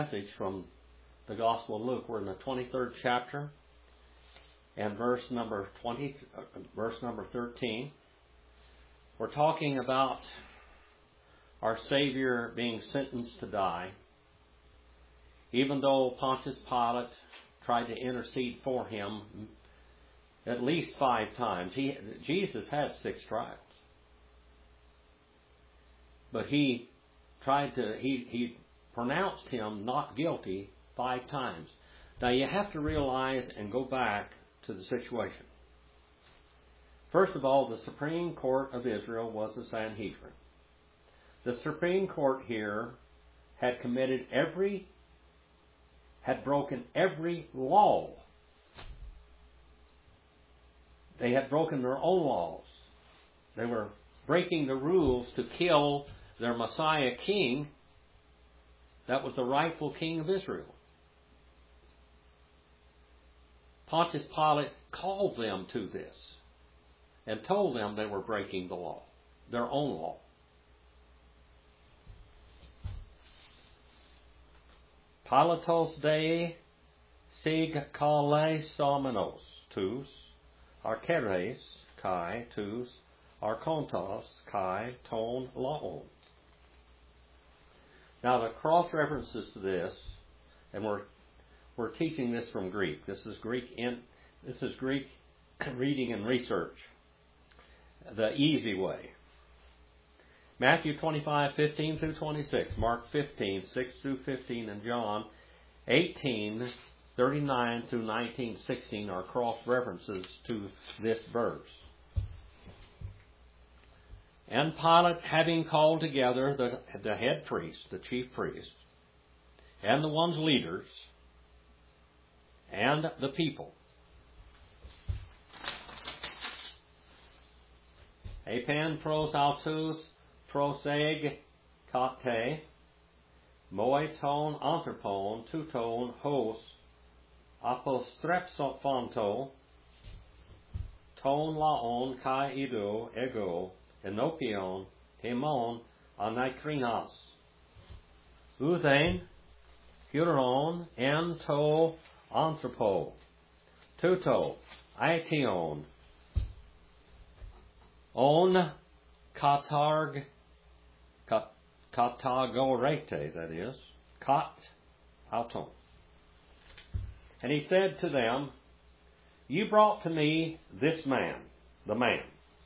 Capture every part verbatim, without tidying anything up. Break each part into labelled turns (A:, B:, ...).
A: Passage from the Gospel of Luke. We're in the twenty-third chapter and verse number twenty, uh, verse number thirteen. We're talking about our Savior being sentenced to die, even though Pontius Pilate tried to intercede for him at least five times. He, Jesus had six trials, but he tried to he he. pronounced him not guilty five times. Now you have to realize and go back to the situation. First of all, the Supreme Court of Israel was the Sanhedrin. The Supreme Court here had committed every, had broken every law. They had broken their own laws. They were breaking the rules to kill their Messiah king. That was the rightful king of Israel. Pontius Pilate called them to this and told them they were breaking the law, their own law. Pilatos Dei sig kale somenos tous archeres kai tous archontos kai ton laon. Now the cross references to this, and we're we're teaching this from Greek. This is Greek in this is Greek reading and research. The easy way. Matthew twenty-five, fifteen through twenty-six, Mark fifteen, six through fifteen, and John eighteen, thirty-nine through nineteen, sixteen are cross references to this verse. And Pilate, having called together the, the head priest, the chief priest, and the one's leaders, and the people, epan pros autos proseg kate, moi ton anthropon tuton hos apostrepsophanto, ton laon kai ido ego, enopion temon anakrinas. Uthen, huron, en to anthropo, tuto, aition, on katarg, kat, katagorete, that is, kat auton. And he said to them, you brought to me this man, the man.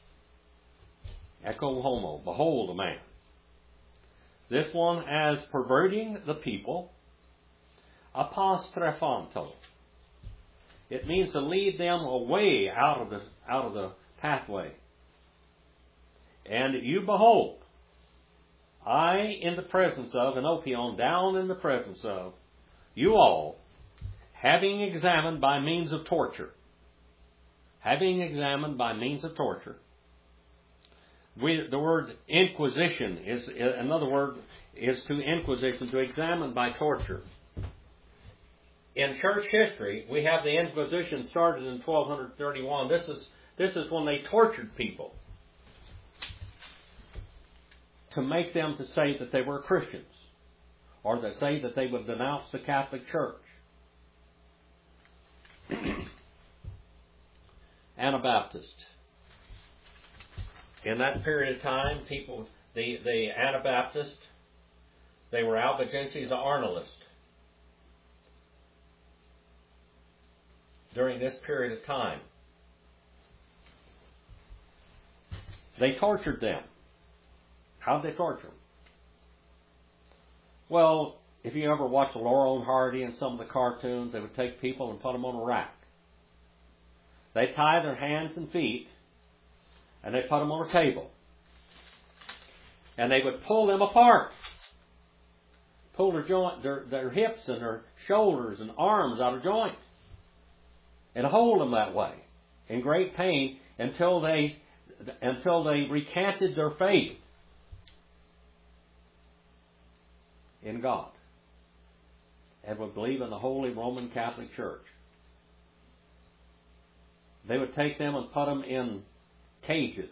A: Echo homo, behold a man. This one as perverting the people, apostrophanto. It means to lead them away out of the out of the pathway. And you behold, I in the presence of, enopion, down in the presence of, you all, having examined by means of torture, having examined by means of torture, We, the word inquisition is another word is to inquisition, to examine by torture. In church history, we have the Inquisition started in twelve thirty-one. This is this is when they tortured people to make them to say that they were Christians, or to say that they would denounce the Catholic Church. Anabaptist. In that period of time, people, the, the Anabaptists, they were Albigenses Arnoldist. During this period of time, they tortured them. How did they torture them? Well, if you ever watch Laurel and Hardy and some of the cartoons, they would take people and put them on a rack. They tie their hands and feet, and they put them on a table. And they would pull them apart. Pull their joint, their, their hips and their shoulders and arms out of joint. And hold them that way, in great pain, until they until they recanted their faith in God and would believe in the Holy Roman Catholic Church. They would take them and put them in cages,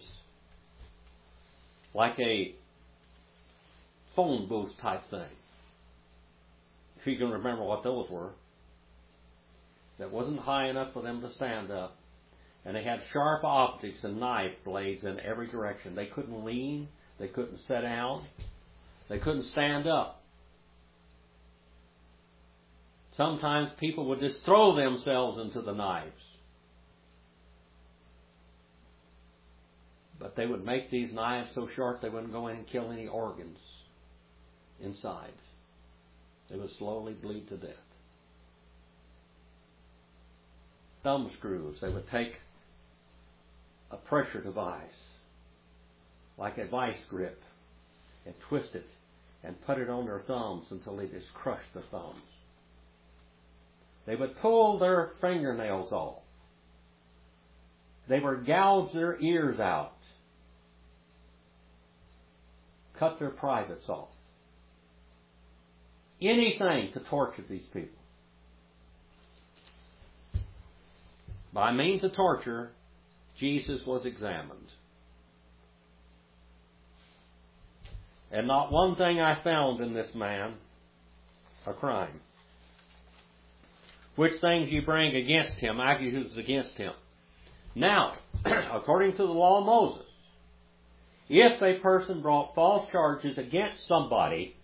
A: like a phone booth type thing. if you can remember what those were, that wasn't high enough for them to stand up. And they had sharp optics and knife blades in every direction. They couldn't lean. They couldn't sit down. They couldn't stand up. Sometimes people would just throw themselves into the knives. But they would make these knives so sharp they wouldn't go in and kill any organs inside. They would slowly bleed to death. Thumb screws. They would take a pressure device, like a vice grip, and twist it and put it on their thumbs until they just crushed the thumbs. They would pull their fingernails off. They would gouge their ears out. Cut their privates off. Anything to torture these people. By means of torture, Jesus was examined. And not one thing I found in this man, a crime. Which things you bring against him, accusations against him. Now, according to the law of Moses, if a person brought false charges against somebody,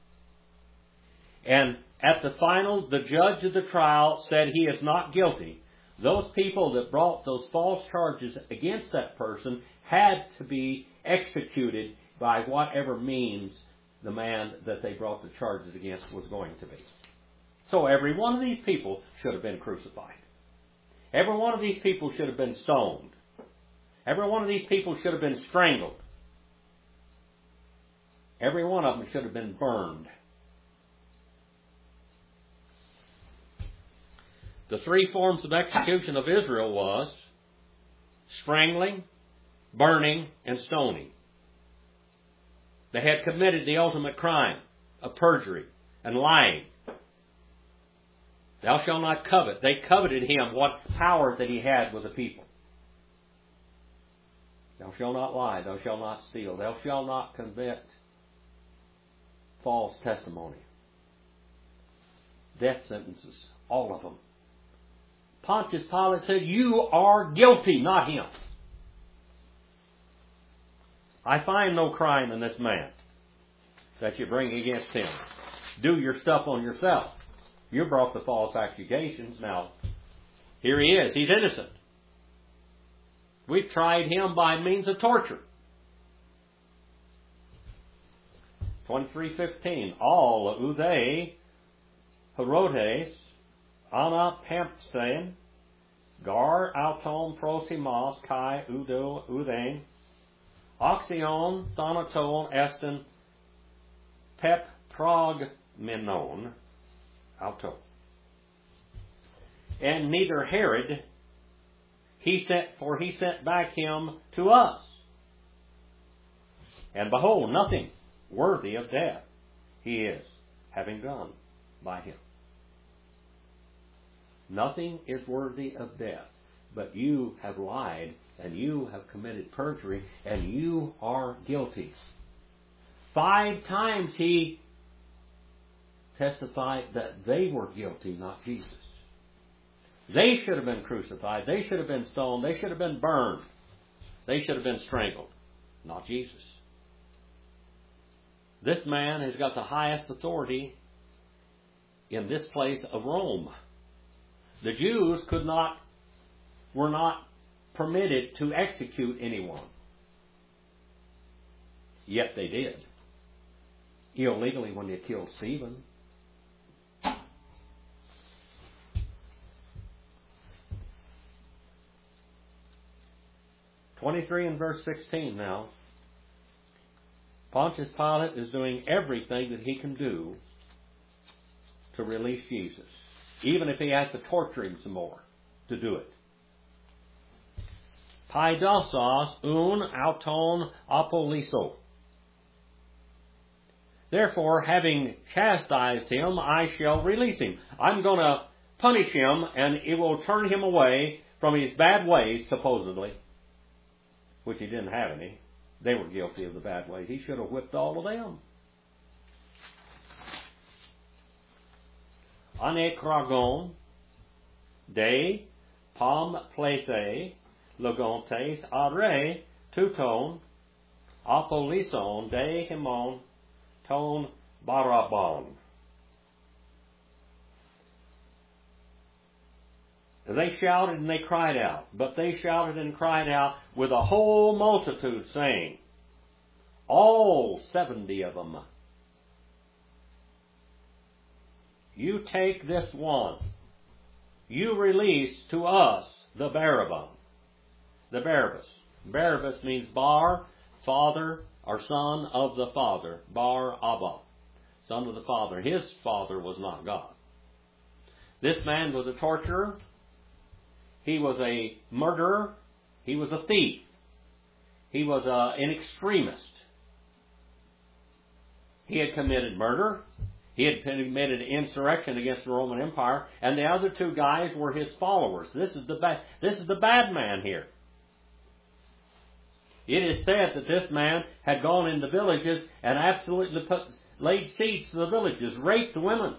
A: and at the final, the judge of the trial said he is not guilty, those people that brought those false charges against that person had to be executed by whatever means the man that they brought the charges against was going to be. So every one of these people should have been crucified. Every one of these people should have been stoned. Every one of these people should have been strangled. Every one of them should have been burned. The three forms of execution of Israel was strangling, burning, and stoning. They had committed the ultimate crime of perjury and lying. Thou shalt not covet. They coveted him, what power that he had with the people. Thou shalt not lie. Thou shalt not steal. Thou shalt not commit false testimony. Death sentences, all of them. Pontius Pilate said, you are guilty, not him. I find no crime in this man that you bring against him. Do your stuff on yourself. You brought the false accusations. Now, here he is. He's innocent. We've tried him by means of torture. twenty-three fifteen. All Uday, Herodes, Anapempsen, Gar Auton Prosimos Kai Udo Udain, Oxion Thanaton Eston Pep Progmenon Auto. And neither Herod, he sent, for he sent back him to us. And behold, nothing worthy of death he is, having done by him. Nothing is worthy of death, but you have lied, and you have committed perjury, and you are guilty. Five times he testified that they were guilty, not Jesus. They should have been crucified. They should have been stoned. They should have been burned. They should have been strangled, not Jesus. This man has got the highest authority in this place of Rome. The Jews could not, were not permitted to execute anyone. Yet they did. Illegally when they killed Stephen. twenty-three and verse sixteen now. Pontius Pilate is doing everything that he can do to release Jesus. Even if he has to torture him some more to do it. Paidosos un auton apoliso. Therefore, having chastised him, I shall release him. I'm going to punish him, and it will turn him away from his bad ways, supposedly. Which he didn't have any. They were guilty of the bad ways. He should have whipped all of them. anekragon, de pom plethe, logontes, are, tuton, apolison, de hemon, ton barabon. They shouted and they cried out, but they shouted and cried out with a whole multitude, saying, all seventy of them, you take this one, you release to us the Barabbas. The Barabbas. Barabbas means Bar, father, or son of the father. Bar Abba, son of the father. His father was not God. This man was a torturer. He was a murderer. He was a thief. He was a, an extremist. He had committed murder. He had committed insurrection against the Roman Empire, and the other two guys were his followers. This is the bad, this is the bad man here. It is said that this man had gone into villages and absolutely put, laid siege to the villages, raped the women.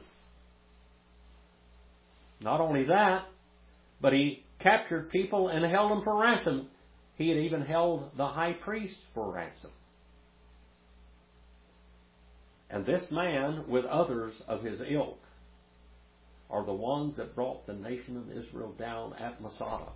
A: Not only that, but he captured people and held them for ransom. He had even held the high priest for ransom. And this man, with others of his ilk, are the ones that brought the nation of Israel down at Masada.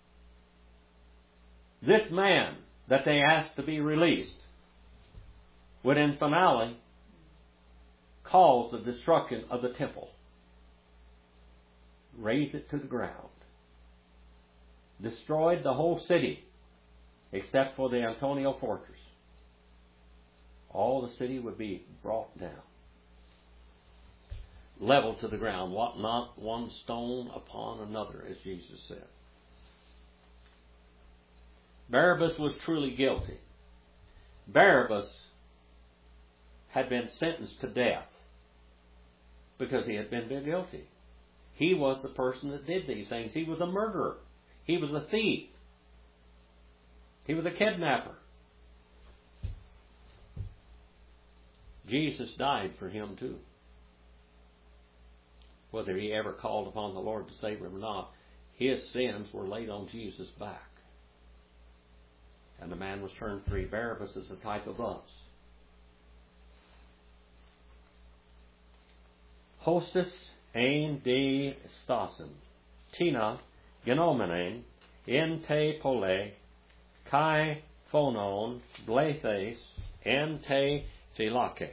A: This man that they asked to be released would in finale cause the destruction of the temple, raze it to the ground, destroyed the whole city except for the Antonia fortress. All the city would be brought down, leveled to the ground, what not one stone upon another, as Jesus said. Barabbas was truly guilty. Barabbas had been sentenced to death because he had been guilty. He was the person that did these things. He was a murderer. He was a thief. He was a kidnapper. Jesus died for him too. Whether he ever called upon the Lord to save him or not, his sins were laid on Jesus' back. And the man was turned free. Barabbas is a type of us. Hostis ein de stasen, tina genomenen, en te pole, kai phonon, blethes, en te philake.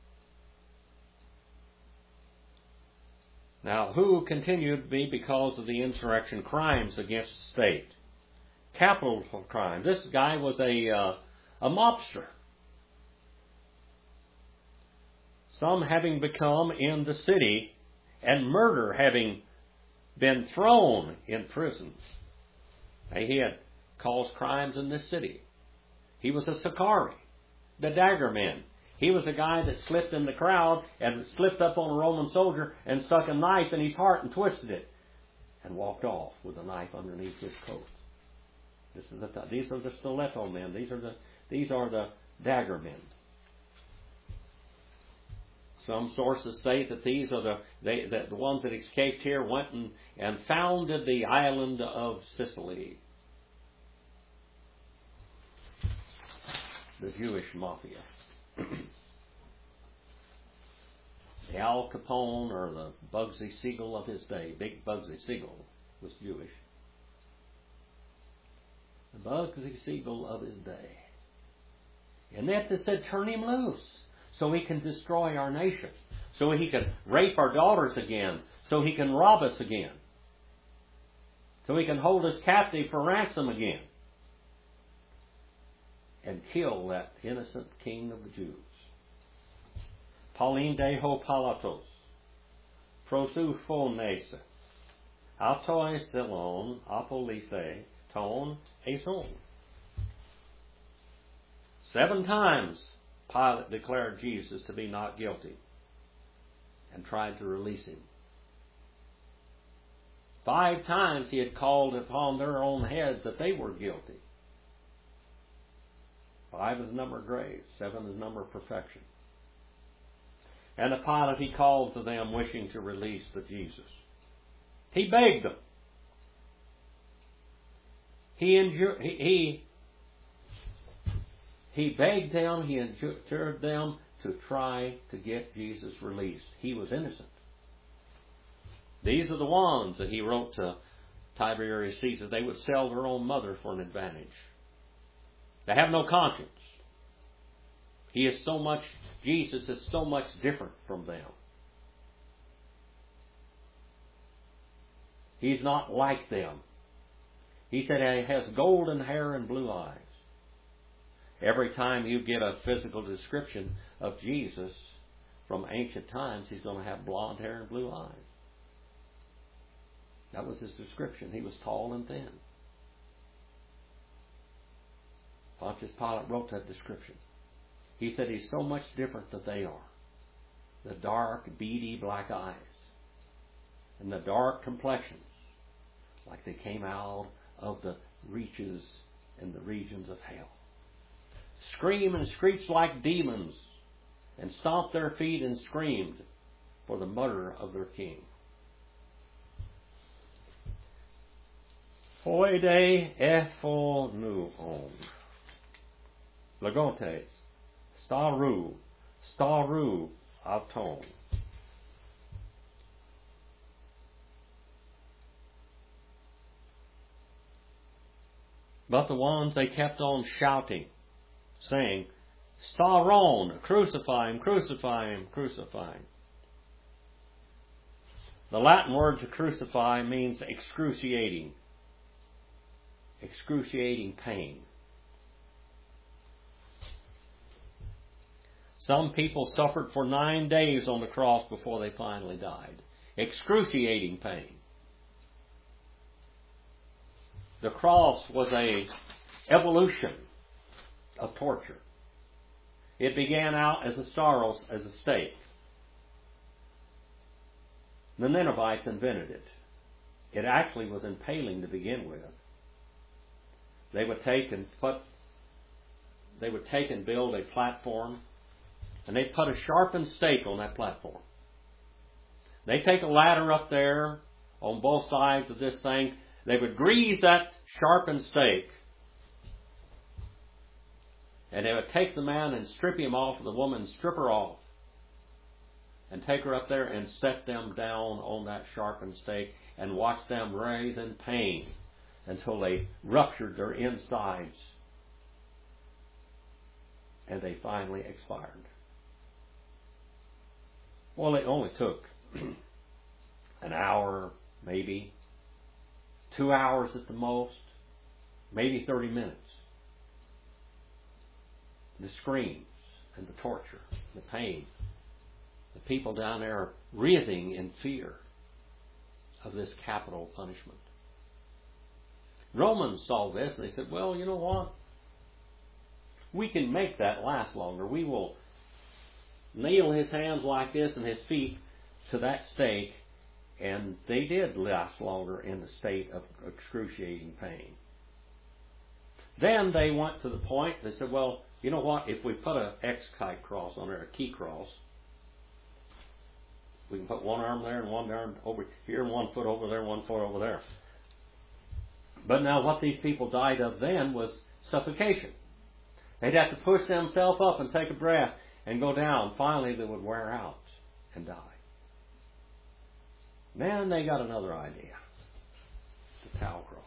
A: Now, who continued to be, because of the insurrection, crimes against the state? Capital crime. This guy was a uh, a mobster. Some having become in the city, and murder having been thrown in prisons. Now, he had caused crimes in this city. He was a Sicarii, the dagger man. He was a guy that slipped in the crowd and slipped up on a Roman soldier and stuck a knife in his heart and twisted it and walked off with a knife underneath his coat. This is the, these are the stiletto men. These are the these are the dagger men. Some sources say that these are the they, that the ones that escaped here went and, and founded the island of Sicily. The Jewish mafia. The Al Capone, or the Bugsy Siegel of his day, Big Bugsy Siegel, was Jewish. The Bugsy Siegel of his day. And that they said, turn him loose so he can destroy our nation, so he can rape our daughters again, so he can rob us again, so he can hold us captive for ransom again, and kill that innocent king of the Jews. Pauline deho palatos, prosu phonese, autoi silon, apolise, ton, eson. Seven times Pilate declared Jesus to be not guilty and tried to release him. Five times he had called upon their own heads that they were guilty. Five is the number of grace. Seven is the number of perfection. And the Pilate he called to them, wishing to release the Jesus. He begged them. He endured, he, he, he begged them, he endured them to try to get Jesus released. He was innocent. These are the ones that he wrote to Tiberius Caesar. They would sell their own mother for an advantage. They have no conscience. He is so much, Jesus is so much different from them. He's not like them. He said he has golden hair and blue eyes. Every time you get a physical description of Jesus from ancient times, he's going to have blonde hair and blue eyes. That was his description. He was tall and thin. Pontius Pilate wrote that description. He said he's so much different than they are. The dark, beady black eyes. And the dark complexions. Like they came out of the reaches and the regions of hell. Scream and screech like demons. And stomped their feet and screamed for the murder of their king. Hoide ephonuon. Lagontes. Staru. Staru auton. But the ones, they kept on shouting, saying, Staron, crucify him, crucify him, crucify him. The Latin word to crucify means excruciating. Excruciating pain. Some people suffered for nine days on the cross before they finally died. Excruciating pain. The cross was a evolution of torture. It began out as a staros, as a stake. The Ninevites invented it. It actually was impaling to begin with. They would take and put, they would take and build a platform, and they'd put a sharpened stake on that platform. They'd take a ladder up there on both sides of this thing. They would grease that sharpened stake, and they would take the man and strip him off, the woman strip her off, and take her up there and set them down on that sharpened stake and watch them writhe in pain until they ruptured their insides and they finally expired. Well, it only took an hour, maybe two hours at the most, maybe thirty minutes. The screams and the torture, the pain, the people down there are writhing in fear of this capital punishment. Romans saw this and they said, well, you know what? We can make that last longer. We will nail his hands like this and his feet to that stake, and they did last longer in the state of excruciating pain. Then they went to the point, they said, well, you know what? If we put an X-type cross on there, a key cross, we can put one arm there and one arm over here and one foot over there, one foot over there. But now what these people died of then was suffocation. They'd have to push themselves up and take a breath and go down. Finally, they would wear out and die. Then they got another idea. The towel cross.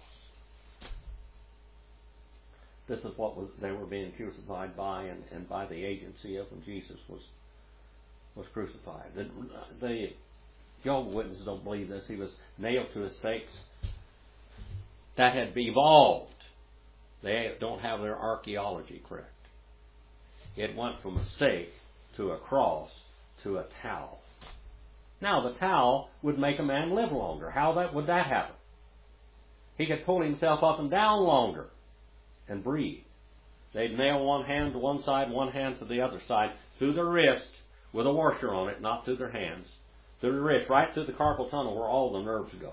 A: This is what was, they were being crucified by, and, and by the agency of when Jesus was was crucified. The, the Jehovah's Witnesses don't believe this. He was nailed to a stake. That had evolved. They don't have their archaeology correct. It went from a stake to a cross to a towel. Now the towel would make a man live longer. How that would that happen? He could pull himself up and down longer and breathe. They'd nail one hand to one side, one hand to the other side, through their wrist with a washer on it, not through their hands. Through the wrist, right through the carpal tunnel where all the nerves go.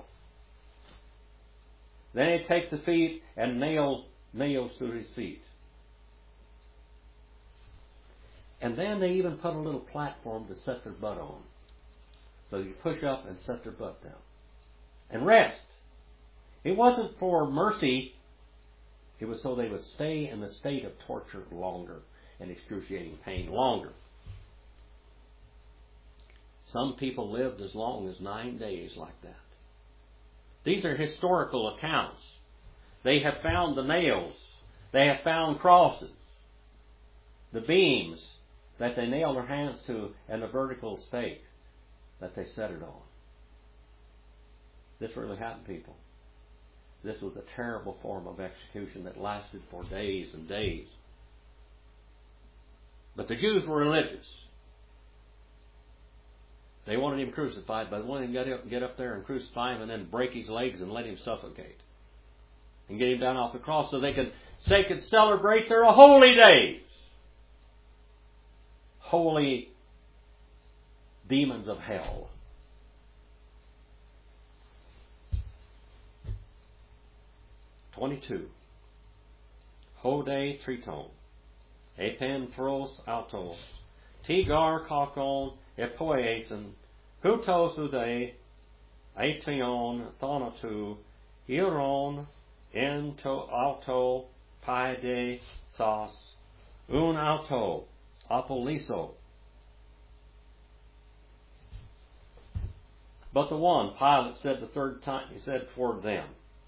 A: Then he'd take the feet and nail nails through his feet. And then they even put a little platform to set their butt on. So you push up and set their butt down. And rest. It wasn't for mercy. It was so they would stay in the state of torture longer and excruciating pain longer. Some people lived as long as nine days like that. These are historical accounts. They have found the nails. They have found crosses. The beams that they nailed their hands to and the vertical stake that they set it on. This really happened, people. This was a terrible form of execution that lasted for days and days. But the Jews were religious. They wanted him crucified, but they wanted him to get up, get up there and crucify him and then break his legs and let him suffocate. And get him down off the cross so they could, so they could celebrate their holy days. Holy demons of hell. twenty-two. Hode triton. Epen thros autos. Tigar kakon epoeason. Hutos ude. Aetion thonatu. Iron ento auto paide sas. Un auto. Apoliso. But the one, Pilate said the third time, he said for them.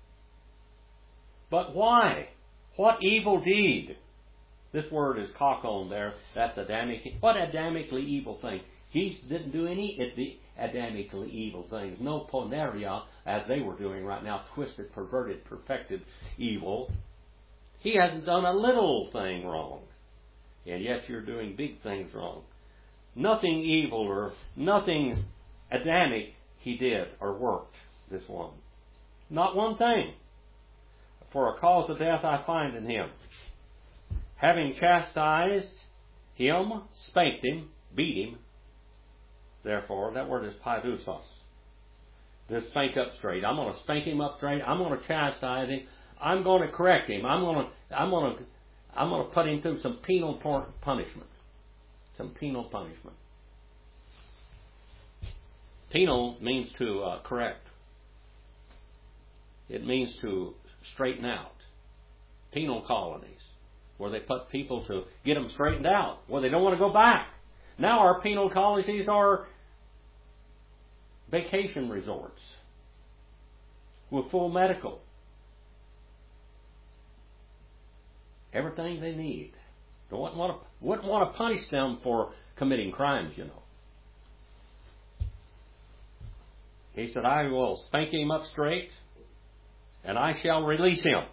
A: But why? What evil deed? This word is kakon there. That's Adamic. What Adamically evil thing? He didn't do any Adamically evil things. No poneria, as they were doing right now, twisted, perverted, perfected evil. He hasn't done a little thing wrong. And yet you're doing big things wrong. Nothing evil or nothing Adamic he did or worked, this one. Not one thing. For a cause of death I find in him. Having chastised him, spanked him, beat him. Therefore, that word is paidusos. To spank up straight. I'm going to spank him up straight. I'm going to chastise him. I'm going to correct him. I'm going to, I'm going to, I'm going to put him through some penal punishment. Some penal punishment. Penal means to uh, correct. It means to straighten out. Penal colonies, where they put people to get them straightened out, where they don't want to go back. Now our penal colonies are vacation resorts with full medical. Everything they need. Don't want to, wouldn't want to punish them for committing crimes, you know. He said, I will spank him up straight, and I shall release him.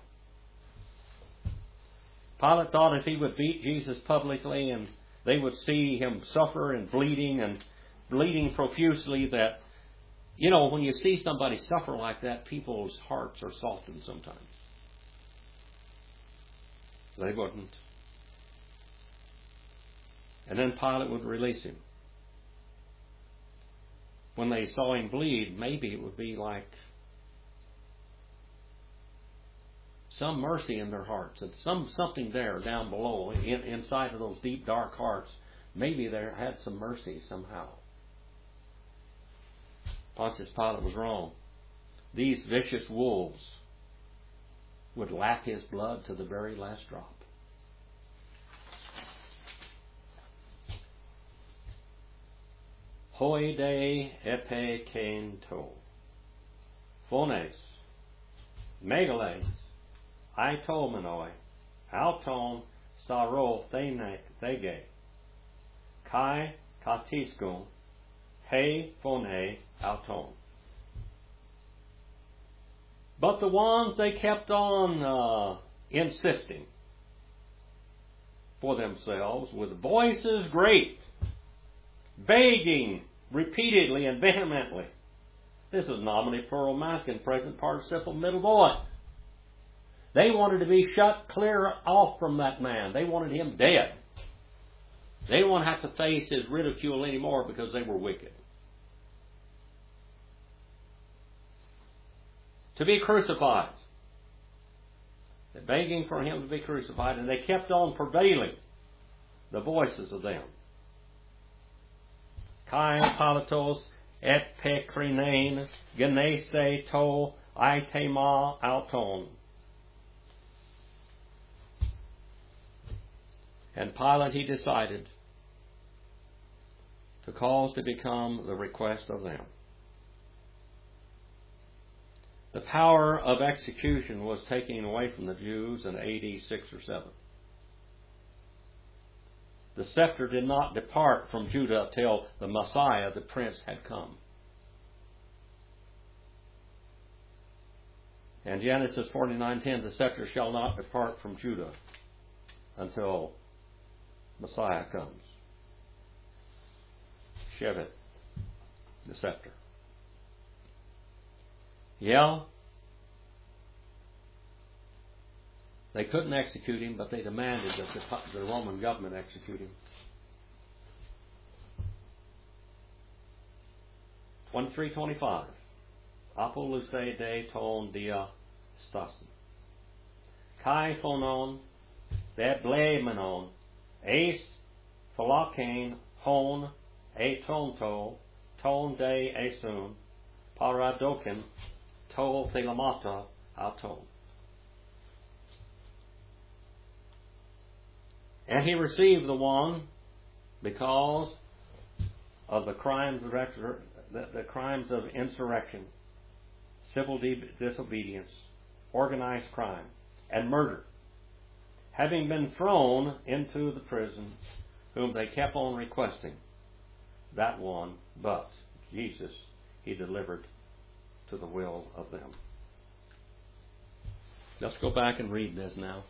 A: Pilate thought if he would beat Jesus publicly and they would see him suffer and bleeding and bleeding profusely, that, you know, when you see somebody suffer like that, people's hearts are softened sometimes. They wouldn't. And then Pilate would release him. When they saw him bleed, maybe it would be like some mercy in their hearts, and some something there down below, in, inside of those deep, dark hearts. Maybe they had some mercy somehow. Pontius Pilate was wrong. These vicious wolves would lap his blood to the very last drop. Hoide epe kento. Phones. Megales. Itomenoi. Auton saro thege. Kai katiskun. He phone auton. But the ones they kept on uh, insisting for themselves with voices great, begging repeatedly and vehemently. This is nominally plural masculine, present participle middle voice. They wanted to be shut clear off from that man. They wanted him dead. They didn't want to have to face his ridicule anymore because they were wicked. To be crucified. They're begging for him to be crucified, and they kept on prevailing. the voices of them. Kai Pilatos et pecrinain genese to aitema auton. And Pilate he decided to cause to become the request of them. The power of execution was taken away from the Jews in A D six or seven. The scepter did not depart from Judah till the Messiah, the Prince, had come. And Genesis forty-nine ten, the scepter shall not depart from Judah until Messiah comes. Shevet, the scepter. Yeah, they couldn't execute him, but they demanded that the, the Roman government execute him. twenty-three twenty-five. Apoluse de ton dia stasen. Kai phonon, de blemenon, eis philokane hon, e tonto, ton de esun, paradoken, to thelamata auton. And he received the one because of the crimes of the, the crimes of insurrection, civil disobedience, organized crime, and murder, having been thrown into the prison, whom they kept on requesting, that one, but Jesus he delivered to the will of them. Let's go back and read this now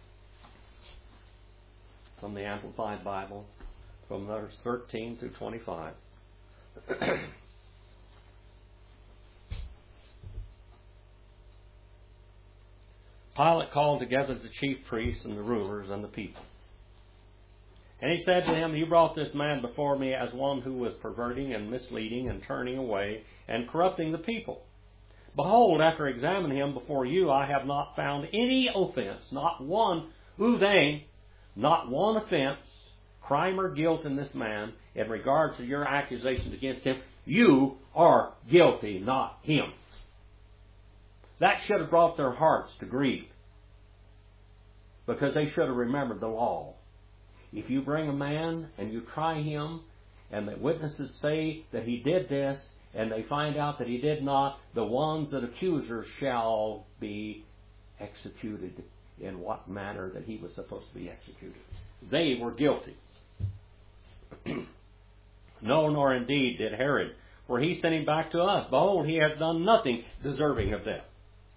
A: from the Amplified Bible, from verse thirteen through twenty-five. Pilate called together the chief priests and the rulers and the people. And he said to them, you brought this man before me as one who was perverting and misleading and turning away and corrupting the people. Behold, after examining him before you, I have not found any offense, not one uvein, not one offense, crime or guilt in this man in regard to your accusations against him. You are guilty, not him. That should have brought their hearts to grief, because they should have remembered the law. If you bring a man and you try him, and the witnesses say that he did this, and they find out that he did not, the ones that accusers shall be executed in what manner that he was supposed to be executed. They were guilty. No, nor indeed did Herod, for he sent him back to us. Behold, he has done nothing deserving of death.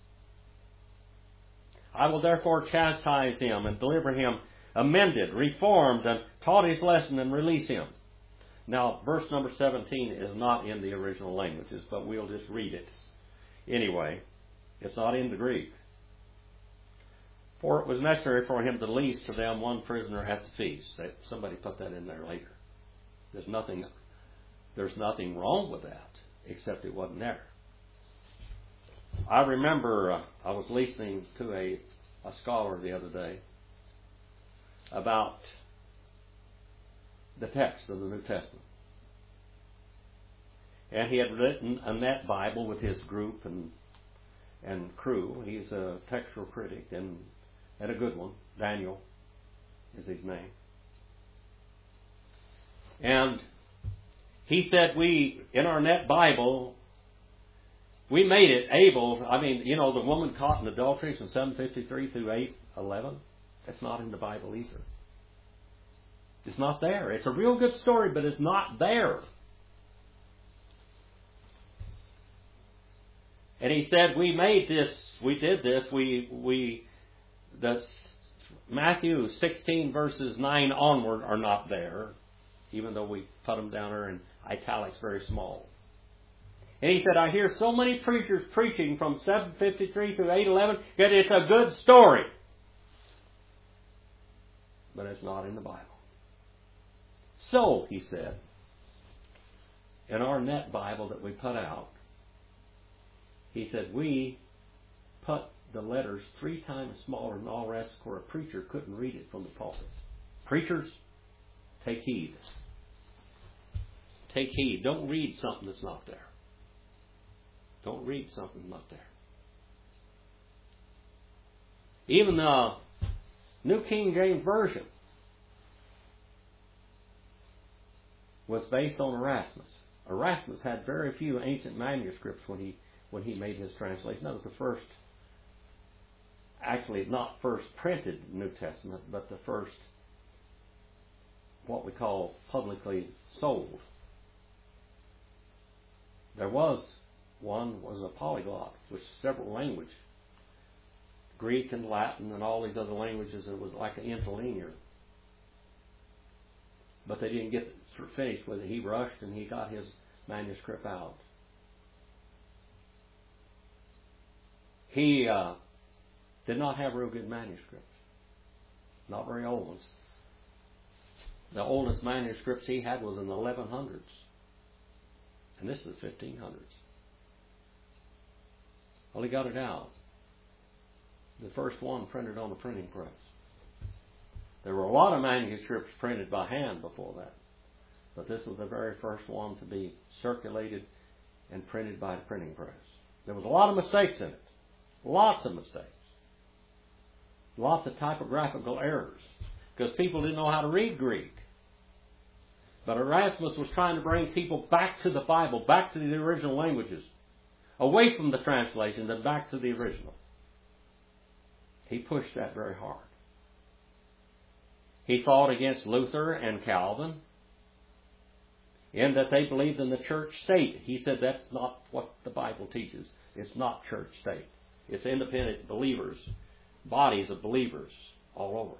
A: I will therefore chastise him and deliver him amended, reformed, and taught his lesson, and release him. Now, verse number seventeen is not in the original languages, but we'll just read it. Anyway, it's not in the Greek. For it was necessary for him to release to them one prisoner at the feast. Somebody put that in there later. There's nothing, there's nothing wrong with that, except it wasn't there. I remember uh, I was listening to a, a scholar the other day about the text of the New Testament. And he had written a net Bible with his group and and crew. He's a textual critic and, and a good one. Daniel is his name. And he said we, in our net Bible, we made it able, I mean, you know, the woman caught in adultery from seven fifty-three through eight eleven. That's not in the Bible either. It's not there. It's a real good story, but it's not there. And he said, we made this, we did this, we, we, the Matthew sixteen verses nine onward are not there, even though we put them down there in italics very small. And he said, I hear so many preachers preaching from seven fifty-three through eight eleven that it's a good story. But it's not in the Bible. So, he said, in our net Bible that we put out, he said, we put the letters three times smaller than all the rest where a preacher couldn't read it from the pulpit. Preachers, Take heed. Take heed. Don't read something that's not there. Don't read something that's not there. Even the New King James Version was based on Erasmus. Erasmus had very few ancient manuscripts when he when he made his translation. That was the first, actually not first printed New Testament, but the first, what we call publicly sold. There was one was a polyglot, which several languages, Greek and Latin and all these other languages. It was like an interlinear. But they didn't get finished with it. He rushed and he got his manuscript out. He uh, did not have real good manuscripts. Not very old ones. The oldest manuscripts he had was in the eleven hundreds. And this is the fifteen hundreds. Well, he got it out. The first one printed on a printing press. There were a lot of manuscripts printed by hand before that. But this was the very first one to be circulated and printed by the printing press. There was a lot of mistakes in it. Lots of mistakes. Lots of typographical errors. Because people didn't know how to read Greek. But Erasmus was trying to bring people back to the Bible, back to the original languages. Away from the translation and back to the original. He pushed that very hard. He fought against Luther and Calvin in that they believed in the church state. He said that's not what the Bible teaches. It's not church state. It's independent believers, bodies of believers all over.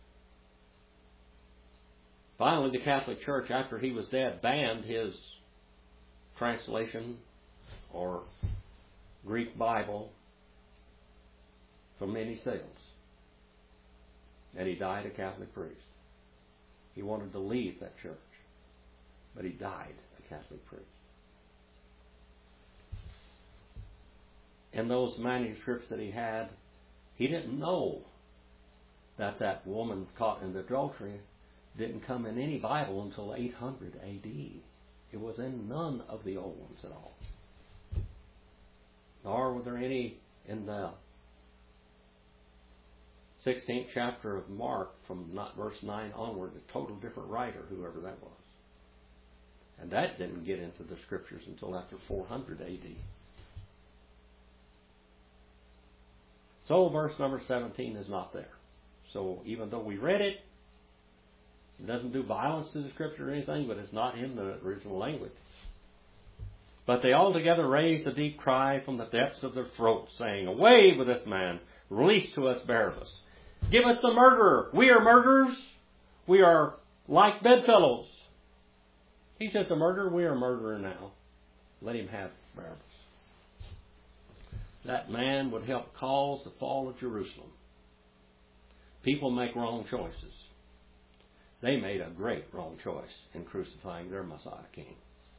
A: Finally, the Catholic Church, after he was dead, banned his translation or Greek Bible from any sales. And he died a Catholic priest. He wanted to leave that church, but he died a Catholic priest. In those manuscripts that he had, he didn't know that that woman caught in adultery didn't come in any Bible until eight hundred A D. It was in none of the old ones at all. Nor were there any in the sixteenth chapter of Mark, from verse nine onward, a total different writer, whoever that was. And that didn't get into the Scriptures until after four hundred A D. So verse number seventeen is not there. So even though we read it, it doesn't do violence to the Scripture or anything, but it's not in the original language. But they altogether raised a deep cry from the depths of their throats, saying, "Away with this man! Release to us Barabbas! Give us the murderer! We are murderers! We are like bedfellows! He's just a murderer. We are a murderer now. Let him have Barabbas." That man would help cause the fall of Jerusalem. People make wrong choices. They made a great wrong choice in crucifying their Messiah King.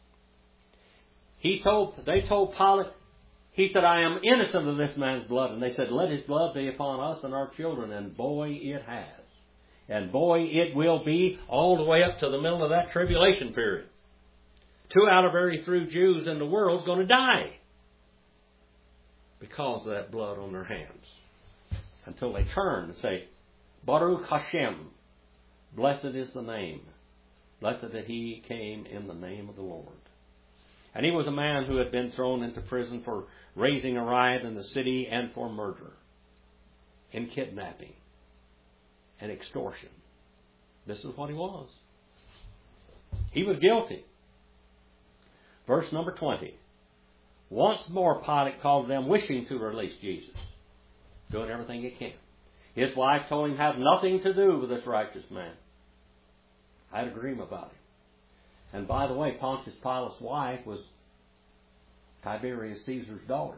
A: He told, they told Pilate, he said, "I am innocent of this man's blood." And they said, "Let his blood be upon us and our children." And boy, it has. And boy, it will be all the way up to the middle of that tribulation period. Two out of every three Jews in the world is going to die because of that blood on their hands. Until they turn and say, "Baruch Hashem, blessed is the name. Blessed that he came in the name of the Lord." And he was a man who had been thrown into prison for raising a riot in the city and for murder and kidnapping and extortion. This is what he was. He was guilty. Verse number twenty. Once more Pilate called them, wishing to release Jesus, doing everything he can. His wife told him, "Have nothing to do with this righteous man." I had a dream about him. And by the way, Pontius Pilate's wife was Tiberius Caesar's daughter.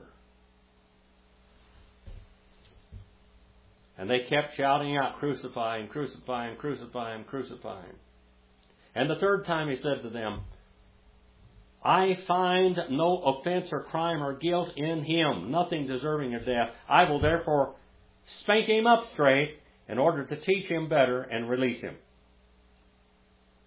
A: And they kept shouting out, "Crucify him, crucify him, crucify him, crucify him." And the third time he said to them, "I find no offense or crime or guilt in him, nothing deserving of death. I will therefore spank him up straight in order to teach him better and release him."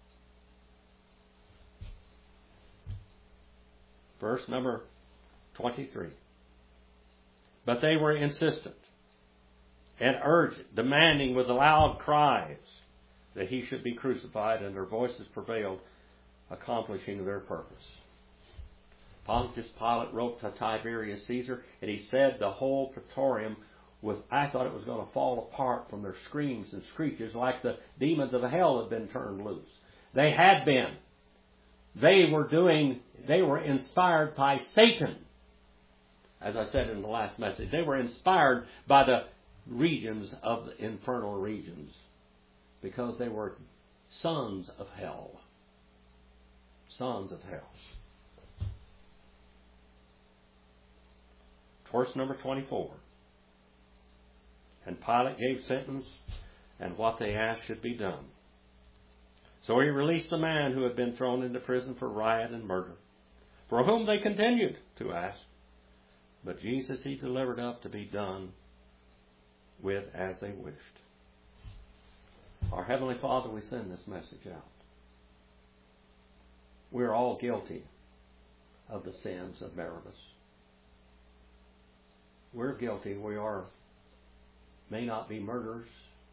A: Verse number twenty-three. But they were insistent and urgent, demanding with loud cries that he should be crucified, and their voices prevailed, accomplishing their purpose. Pontius Pilate wrote to Tiberius Caesar, and he said the whole praetorium was, I thought it was going to fall apart from their screams and screeches like the demons of hell had been turned loose. They had been. They were doing, they were inspired by Satan. As I said in the last message, they were inspired by the regions of the infernal regions because they were sons of hell. Sons of hell. Verse number twenty-four. And Pilate gave sentence, and what they asked should be done. So he released the man who had been thrown into prison for riot and murder, for whom they continued to ask. But Jesus he delivered up to be done with as they wished. Our Heavenly Father, we send this message out. We're all guilty of the sins of Barabbas. We're guilty. We are, may not be murderers,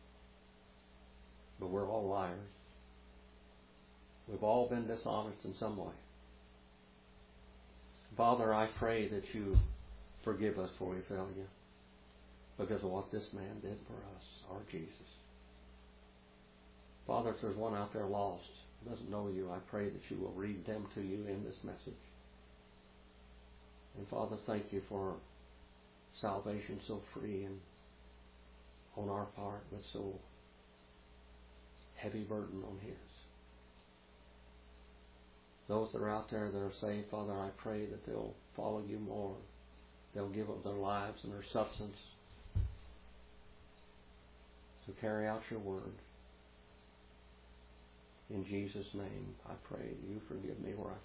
A: but we're all liars. We've all been dishonest in some way. Father, I pray that you forgive us for we failed you because of what this man did for us, our Jesus. Father, if there's one out there lost, doesn't know you, I pray that you will read them to you in this message. And Father, thank you for salvation so free and on our part, but so heavy burden on his. Those that are out there that are saved, Father, I pray that they'll follow you more. They'll give up their lives and their substance to carry out your word. In Jesus' name, I pray you forgive me where I